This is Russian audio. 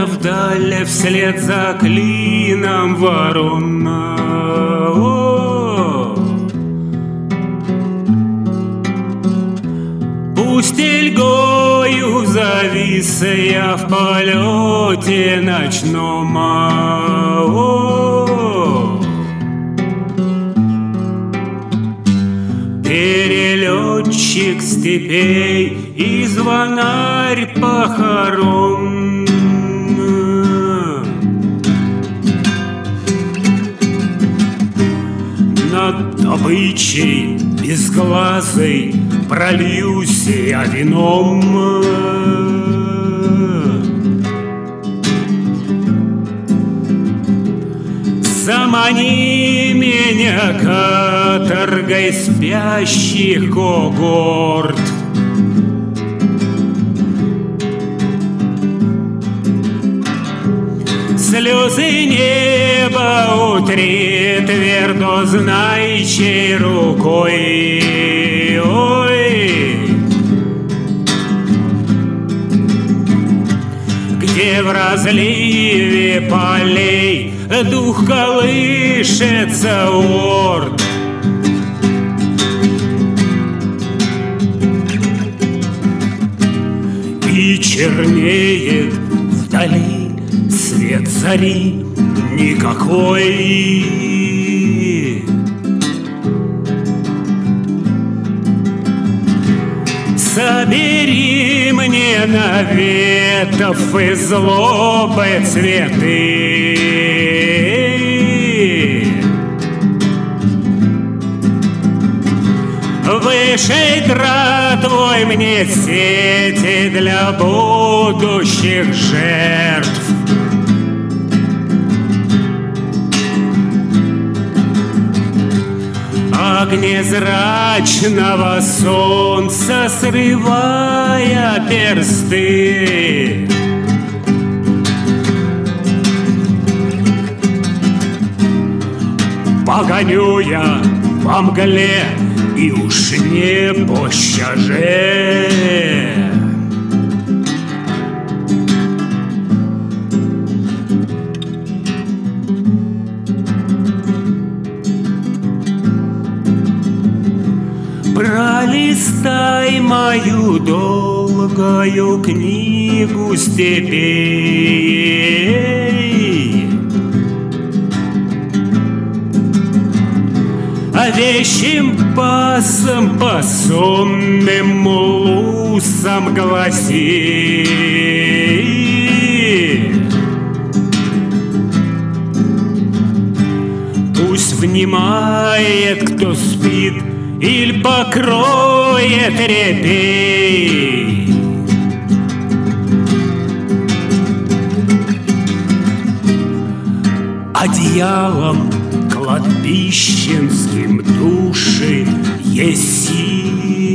вдаль вслед за клином ворона. Пустельгою завис я в полете ночном. Перелетчик степей и звонарь похорон. Над добычей безглазой прольюсь я вином. Замани меня каторгой спящих когорт. Слезы неба утри твердознайчей рукой. Ой, где в разливе полей дух колышется орд. И чернеет вдали свет зари никакой. Собери мне наветов и злобы цветы. Вышей твой мне сети для будущих жертв. Огнезрачного солнца срывая персты. Погоню я во мгле и уж не пощаже. Пролистай мою долгую книгу степей, а вещим пасом по сонным лусам гласи. Пусть внимает, кто спит, иль покроет репей. Одеялом кладбищенским души еси.